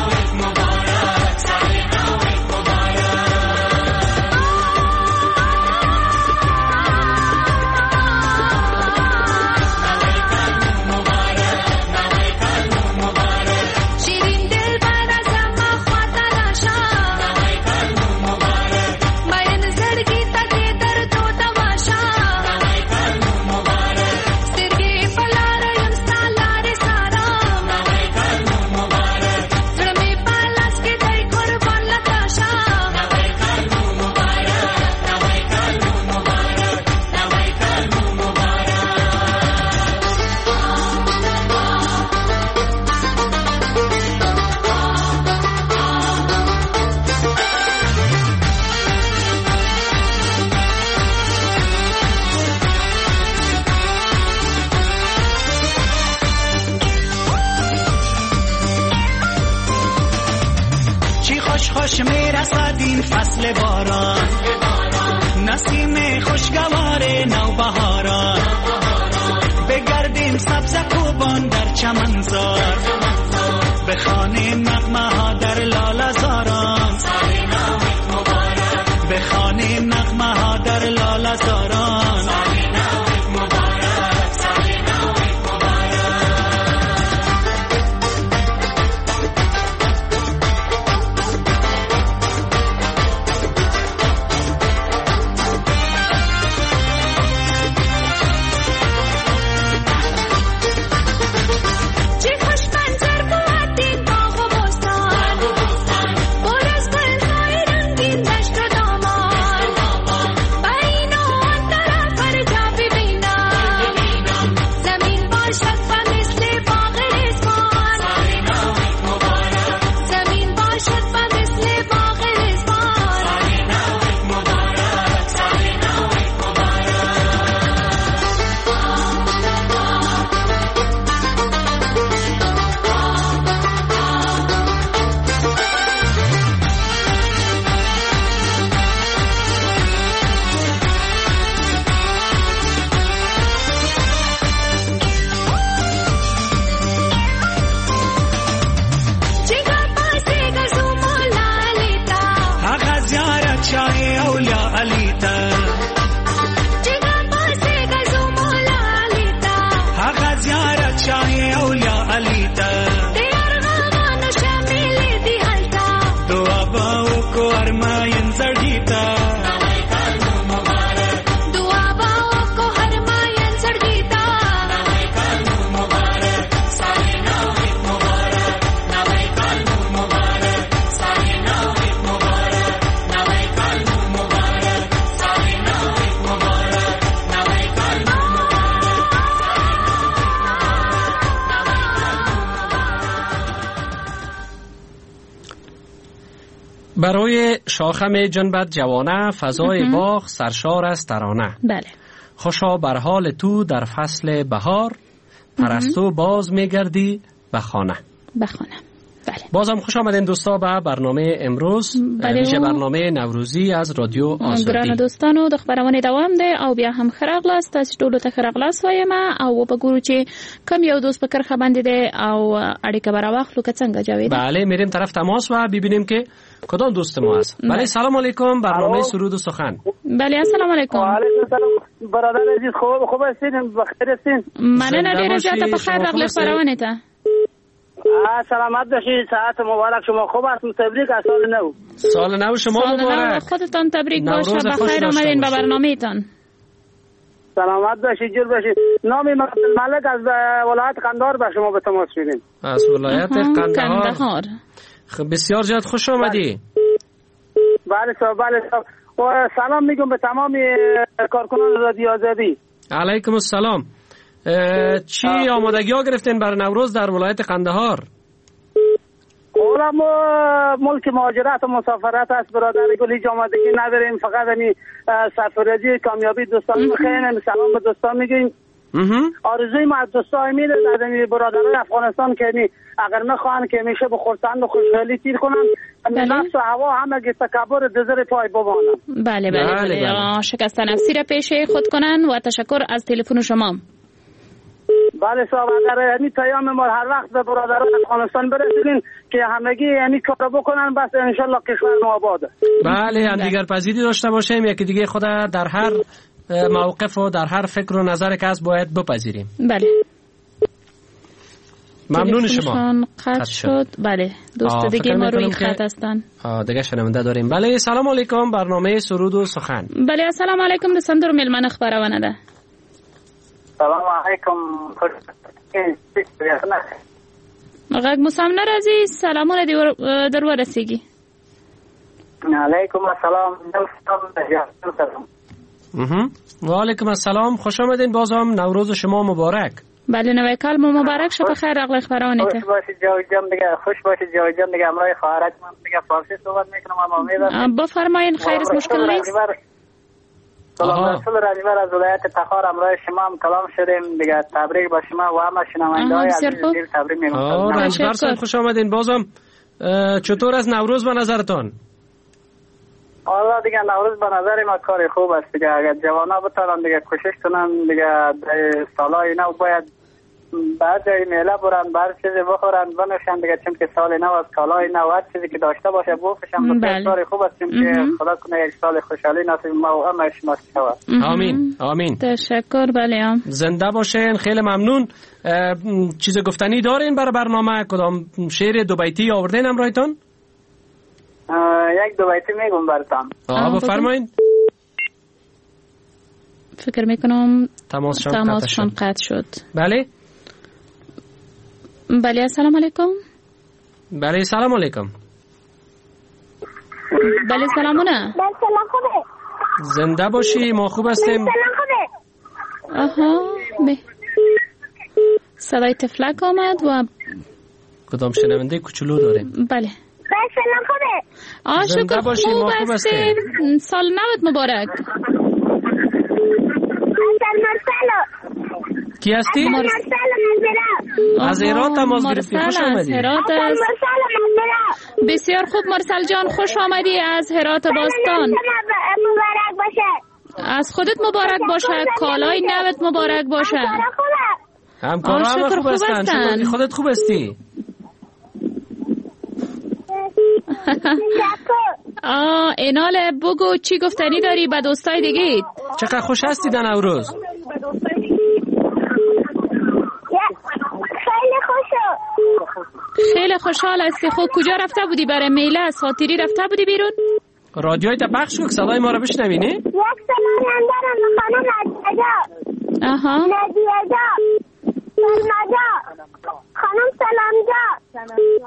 خوش میرسد این فصل باران، نسیم خوشگوار نوبهاران، بگردیم سبز خوبان در چمنزار، بخوانیم نغمه ها در لاله زاران، بخوانیم نغمه ها در لاله زاران. خوش برای شاخم جنبت جوانه فضای باغ سرشار از ترانه. بله. خوشا بر حال تو در فصل بهار، پرستو باز میگردی به خانه. به خانه. بله. بازم خوش آمدین دوستا به برنامه امروز، ویژه برنامه نوروزی از رادیو آزادی. ګرانو دوستانو د خبرونه دوام دی او بیا هم خراغلاست تاسو ټول ته خراغلاست وایم او په ګورو چې کم یو دوست پکر خبرند دی او اړیکه براواخلو که څنګه جاوید. بله میریم طرف تماس و ببینیم که کدام دوست ما است. بله سلام علیکم، برنامه سرود و سخن. بله السلام علیکم. و علیکم السلام برادر عزیز، خوب خوب هستین؟ بخیر هستین؟ مننه ډیره زیاته په خیر راغلی خبرونه ته. سلامت باشید، ساعت مبارک شما. خوب هستم، تبریک از سال نو. سال نو شما مبارک. خودتان تبریک باشه، بخیر آمدین به برنامه تان. سلامت باشید، جور باشید. نام من عبدالملک از ولایت قندهار به شما به تماس می‌گیریم. از ولایت قندهار. خب بسیار زیاد خوش آمدی. بله صاحب، بله صاحب. و سلام میگم به تمام کارکنان رادیو آزادی. علیکم السلام. چی آمادگی ها گرفتین برای نوروز در ولایت قندهار؟ اولا ما ملک مهاجرت و مسافرت است برادر گل، هیچ آمادگی نداریم، فقط همین سرفرازی کامیابی دوستان میخوایم. سلام به دوستان میگیم. آرزوی ما از دوستان میده از این برادرای افغانستان که می اگر نخواهن که میشه به خرسند و خوشحالی تیر کنن، نفس و هوا همه تکبر دزر پای بمانن. بله بله بله, بله. شکست نفسی را پیش خود کنن و تشکر از تلفن شما. بله صاحب، اگر یعنی پیام ما هر وقت به برادران افغانستان برسونین که همگی یعنی کار بکنن، بس انشالله کشور ما آباده. بله هم دیگر پذیری داشته باشیم، یکی دیگه خود در هر موقف و در هر فکر و نظر که از باید بپذیریم. بله. ممنون شما. قطع شد. بله دوست دیگه ما روی خط هستن. دیگه شنونده داریم. بله سلام علیکم، برنامه سرود و سخن. بله السلام علیکم، د سندرو میلمنه خبرونه ده. سلام علیکم. غږ مسامنه راځي، سلامونه دی در ورسیږي. علیکم السلام. و علیکم السلام، خوش آمدین. بازم نوروز شما مبارک. بله نوی کال ما مبارک شه. بخیر راغلی خبرونه ته. خوش باشید جاوید جان دیگه، خوش باشید جاوید جان دیگه. امروز خواهرک من دیگه فارسی صحبت میکنم، اما امیدوارم بفرمایید. خیر است، مشکل نیست. سلام رسول رنجبر از ولایت تخار، امروز شما هم کلام شدیم دیگه. تبریک با شما و همه شنونده‌های عزیز دل تبریک میگم. رنجبر صاحب خوش آمدین. بازم چطور از نوروز به نظرتان؟ والا دیگه نوروز به نظر ما کار خوب است دیگه. اگر جوانا بتونن دیگه کوشش کنن دیگه سالای نو باید بعد جای میله برن، بعد چیزی بخورن بنوشن دیگه، چون که سال نو از کالای نو هر چیزی که داشته باشه بفروشن. بله. کار خوب است، چون که خدا کنه یک سال خوشحالی نصیب ما و همه شما شود. آمین آمین. تشکر. بله زنده باشین، خیلی ممنون. چیز گفتنی دارین برای برنامه؟ کدام شعر دو بیتی آوردین امروزتون؟ یک دو بیتی میگم براتون. آه بفرمایید. فکر میکنم تماسشان قطع شد. بله بله السلام علیکم. بله سلام علیکم. بله سلامونه. بله سلام خوبه. زنده باشی، ما خوب هستیم. سلام خوبه. آها به صدای تفلک آمد و کدام شنونده کوچولو داریم. بله بله سلام خوبه. آه شکر خوب هستیم. سال نوت مبارک. کی هستی؟ مرسل از هرات تماس گرفتی. خوش آمدی. بسیار خوب مرسل جان، خوش آمدی از هرات باستان. مبارک باشه. از خودت مبارک باشه، کالای نوت مبارک باشه. همکارا همه خوب هستن. خودت خوب هستی؟ آه اینال بگو چی گفتنی داری به دوستای دیگه؟ چقدر خوش هستی در نوروز؟ خیلی خوشو. خیلی خوشحال هستی. خب کجا رفته بودی؟ برای میله ساتیری رفته بودی بیرون؟ رادیوی تا پخش کن صدای ما رو بشنوینی؟ یک سلام دارم خانم نادیه. آها نادیه جا سلما جا خانم سلام جا.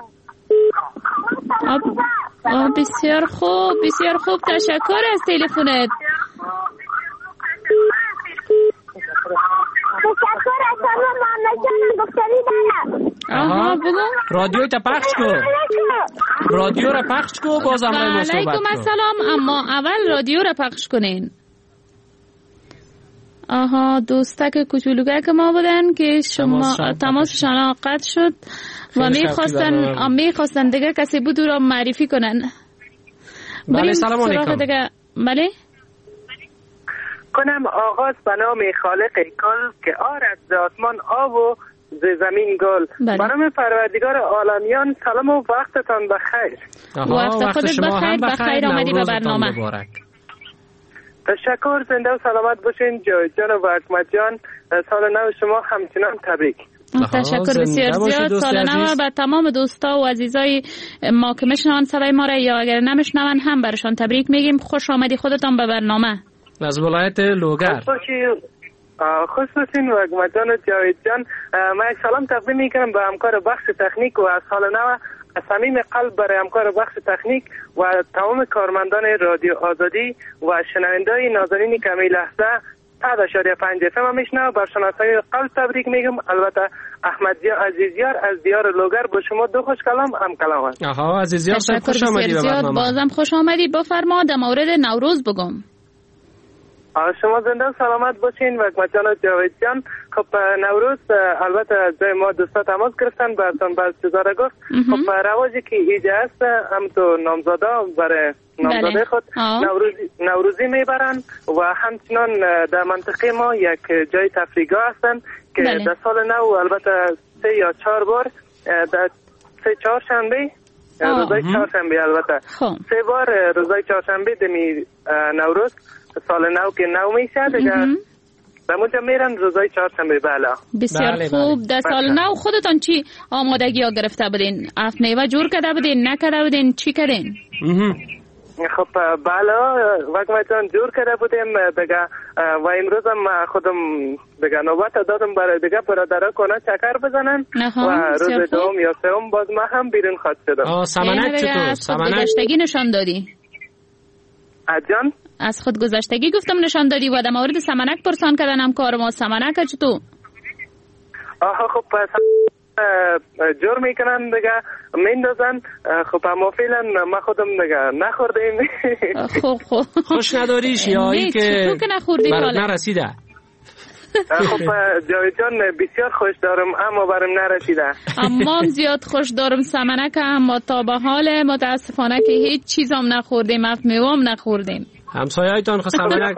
آه بسیار خوب بسیار خوب. تشکر از تلفنت. تشکر سلام محمد جانم گفتنی دارم. آها بگو. رادیو تا پخش کو. رادیو را پخش کو باز هم ما صحبت کو. علیکم السلام، اما اول رادیو را پخش کنین. آها دوستک کوچولوگه که ما بودن که شما تماسشان قطع شد و میخواستن میخواستن دیگه کسی بود رو معرفی کنن. بله سلام علیکم. بله کنم آغاز به نام خالق کل که آرد ز آسمان آب و ز زمین گل. به نام پروردگار عالمیان سلام و وقتتان بخیر. وقت خودت بخیر، بخیر آمدی به برنامه. تشکر، زنده و سلامت باشین جان و حکمت جان. سال نو شما همچنان تبریک. تشکر بسیار زیاد. سال نو به تمام دوستا و عزیزای ما که میشنون صدای ما را یا اگر نمیشنون هم برشان تبریک میگیم. خوش آمدی خودتان به برنامه. از ولایت لوگر خوش باشین و حکمت جان و جاوید جان. من یک سلام تقدیم میکنم به همکار بخش تکنیک و از سال نو از صمیم قلب برای همکار بخش تکنیک و تمام کارمندان رادیو آزادی و شنونده‌های نازنین که می لحظه صد اشاریه پنج اف ام میشنوه بر شناسایی قلب تبریک میگم. البته احمد عزیزیار از دیار لوگر با شما دو خوش کلام هم کلام هست. آها عزیزیار صاحب خوش آمدی به برنامه. بازم خوش آمدی. بفرما در مورد نوروز بگم. شما زنده و سلامت باشین و حکمت و جاوید جان. خب نوروز البته از جای ما دوستا تماس گرفتن براتون باز چیزا گفت. خب رواجی که ایجا است هم تو نامزاده برای نامزاده خود نوروزی, نوروزی میبرن و همچنان در منطقه ما یک جای تفریحگاه هستن که بله. در سال نو البته سه یا چهار بار در سه چهار شنبه روزای چهارشنبه البته خب. سه بار روزای چهارشنبه دمی نوروز سال نو که نو میشه دیگه در اونجا میرن روزای چهارشنبه. بله بسیار بله خوب. در سال نو خودتان چی آمادگی ها گرفته بودین؟ افت میوه جور کرده بودین؟ نکرده بودین؟ چی کردین؟ خب بله وقتمتان جور کرده بودیم دیگه و امروز هم خودم دیگه نوبت دادم برای دیگه برادرها کنه چکر بزنن و روز دوم یا سوم باز ما هم بیرون خواست شدم. آه سمنک چطور؟ سمنک گذشتگی نشان دادی؟ اجان؟ از خود گذشتگی گفتم نشان دادی و در مورد سمنک پرسان کردن هم کار ما. سمنک چطور؟ آها خب جور میکنن دیگه میندازن. خب اما فعلا ما خودم دیگه نخوردیم. خب خب خوش نداریش یا ای که برات نرسیده؟ خب جاوید جان بسیار خوش دارم اما برام نرسیده. اما زیاد خوش دارم سمنک اما تا به حال متاسفانه که هیچ چیز هم نخوردیم. افت میوه هم نخوردیم. همسایه هایتان خود سمنک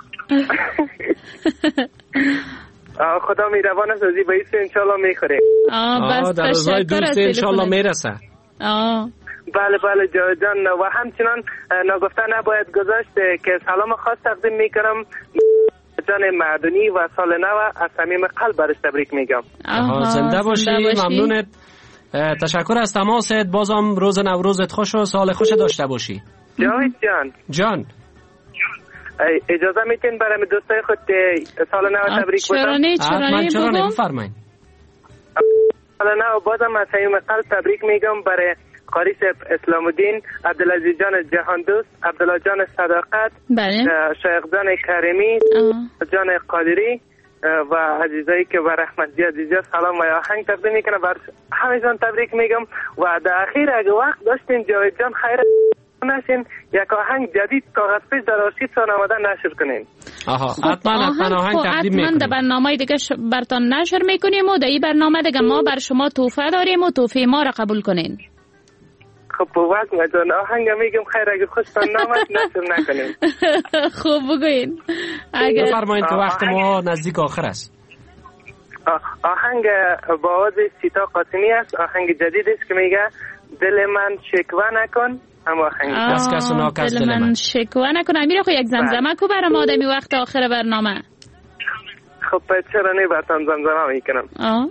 خدا میروان است ازی بایست انشالله میخوریم. آه در روزای دوست انشالله میرسه. آه بله بله جاوید جان و همچنان نگفته نباید گذاشت که سلام خاص تقدیم میکنم جان مردونی و سال نو از صمیم قلب برش تبریک میگم. آها زنده باشی. ممنونت. تشکر از تماست. بازم روز نوروزت خوش و سال خوش داشته باشی. جاوید جان جان اجازه میتین برای دوستای خود سال نو تبریک بگم؟ چرا نه چرا نه چرا بفرمایید. سال نو بازم از صمیم قلب تبریک میگم برای قاری اسلام الدین، عبدالعزیز جان جهان دوست، عبدالله جان صداقت، بله. شیخ جان کریمی، جان قادری و عزیزایی که بر احمدی عزیزی سلام و آهنگ تقدیم میکنه بر همه‌شان تبریک میگم و در اخیر اگه وقت داشتین جاوید جان خیر نشین یک آهنگ جدید کاغذ پیش در آرشیوتان آماده نشر کنین. آها حتما حتما آهنگ تقدیم میکنیم. حتما در برنامه دیگه برتان نشر میکنیم و در این برنامه دیگه ما بر شما تحفه داریم و تحفه ما را قبول کنین. خب وقت مجان آهنگ میگم خیر اگه خوشتان نامد نشر نکنین. خوب بگوین. اگر بفرمایید که وقت ما نزدیک آخر است. آهنگ با آواز سیتا قاسمی است. آهنگ جدید است که میگه دل من شکوه نکن. اما آهنگ دست کس و ناکس دل من شکوه نکن. امیر خو یک زمزمه کو برام آدمی وقت آخر برنامه. خب چرا نه براتون زمزمه میکنم. آه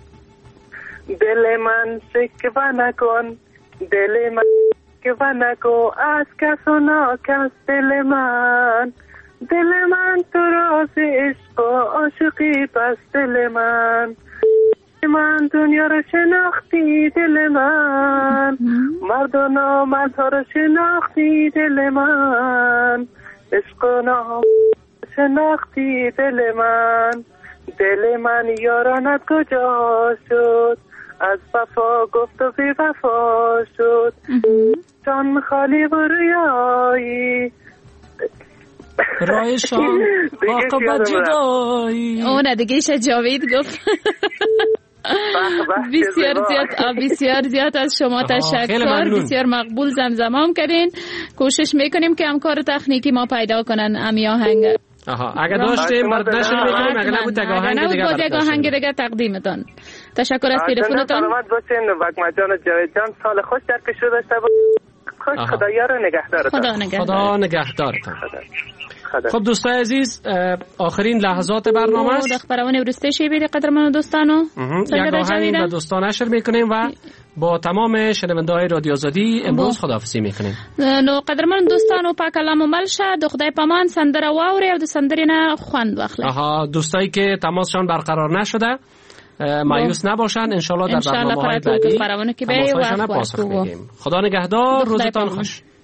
دل من شکوه نکن، دل من شکوه نکن از کس و ناکس دل من، دل من تو راز عشق و عاشقی پس دل من، من دنیا رو شناختی دل من، مرد و نامردها رو شناختی دل من، عشق و نام شناختی دل من، دل من یارانت کجا شد، از وفا گفت و بی وفا شد، جان خالی و رویایی رایشان عاقبت جدایی. اون دیگه ایش جاوید گفت. بسیار زیاد بسیار زیاد از شما تشکر، بسیار مقبول. زمزمام کردین. کوشش میکنیم که همکار تکنیکی ما پیدا کنن امی آهنگ. آها اگه داشتیم مرد نشون میکنیم، اگه نبود تگ آهنگ دیگه بود تگ آهنگ دیگه تقدیمتون. تشکر از تلفنتون. سلامت باشین. وقت جان جاوید جان سال خوش در کشور داشته باشید. خوش خدایا نگهدارتون. خدا نگهدار. خدا نگهدارتون. خب دوستای عزیز، آخرین لحظات برنامه است. خبرونه ورسته شیبید قدرمن دوستانو. یک آهنگ به دوستان نشر میکنیم و با تمام شنونده‌های رادیو آزادی امروز خداحافظی میکنیم. نو قدرمن دوستانو پاک کلام عمل شه، د خدای پامان سندره واوري او د سندرې نه خوند واخلي. آها دوستایی که تماسشان برقرار نشده مایوس نباشن، ان شاء الله در برنامه‌های بعدی خبرونه که به وقت پاسخ میدیم. خدا نگهدار، روزتان خوش.